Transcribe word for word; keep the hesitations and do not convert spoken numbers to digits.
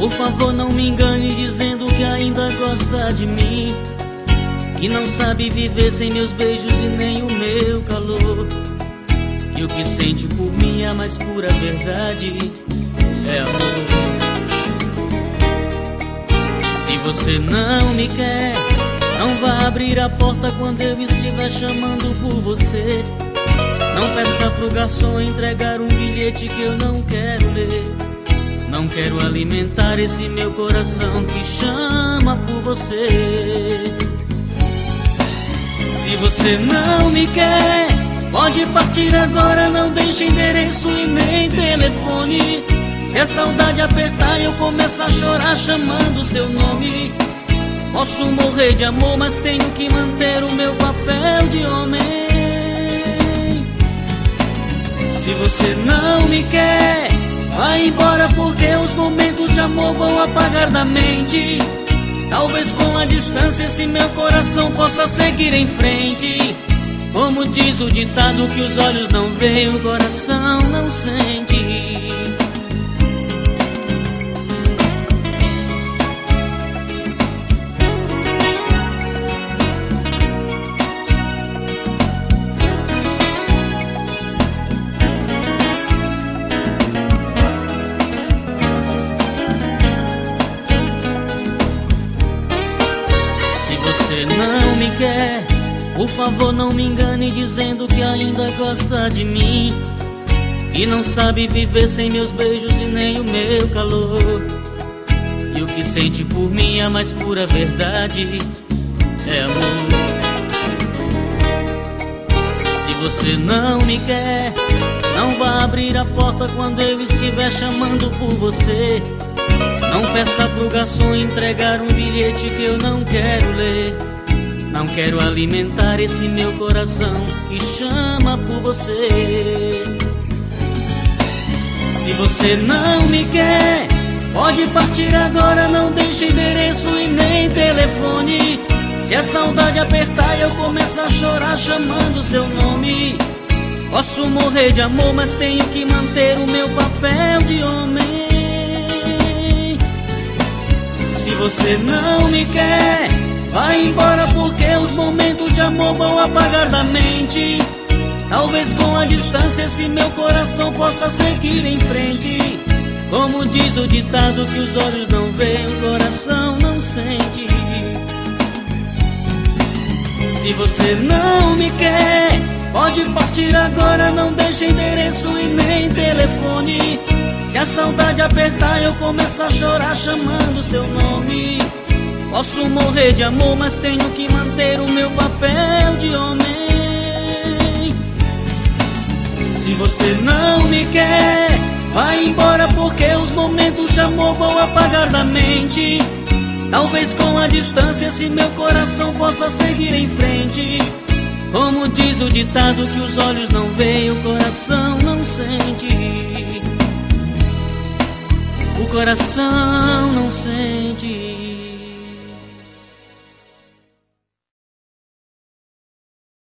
Por favor, não me engane dizendo que ainda gosta de mim, que não sabe viver sem meus beijos e nem o meu calor. E o que sente por mim é a mais pura verdade, é amor. Se você não me quer, não vá abrir a porta quando eu estiver chamando por você. Não peça pro garçom entregar um bilhete que eu não quero ler. Não quero alimentar esse meu coração que chama por você. Se você não me quer, pode partir agora, não deixe endereço e nem telefone. Se a saudade apertar eu começo a chorar chamando seu nome. Posso morrer de amor, mas tenho que manter o meu papel de homem. Se você não me quer, vai embora, porque os momentos de amor vão apagar da mente. Talvez com a distância esse meu coração possa seguir em frente. Como diz o ditado, que os olhos não veem, o coração não sente. Se você não me quer, por favor, não me engane dizendo que ainda gosta de mim, e não sabe viver sem meus beijos e nem o meu calor. E o que sente por mim é a mais pura verdade, é amor. Se você não me quer, não vá abrir a porta quando eu estiver chamando por você. Não peça pro garçom entregar um bilhete que eu não quero ler. Não quero alimentar esse meu coração que chama por você. Se você não me quer, pode partir agora, não deixe endereço e nem telefone. Se a saudade apertar eu começo a chorar chamando seu nome. Posso morrer de amor, mas tenho que manter o meu papel de homem. Se você não me quer, vai embora, porque os momentos de amor vão apagar da mente. Talvez com a distância esse meu coração possa seguir em frente. Como diz o ditado, que os olhos não veem, o coração não sente. Se você não me quer, pode partir agora, não deixe endereço e nem telefone. Se a saudade apertar eu começo a chorar chamando seu nome. Posso morrer de amor, mas tenho que manter o meu papel de homem. Se você não me quer, vai embora, porque os momentos de amor vão apagar da mente. Talvez com a distância esse meu coração possa seguir em frente. Como diz o ditado, que os olhos não veem, o coração não sente. O coração não sente.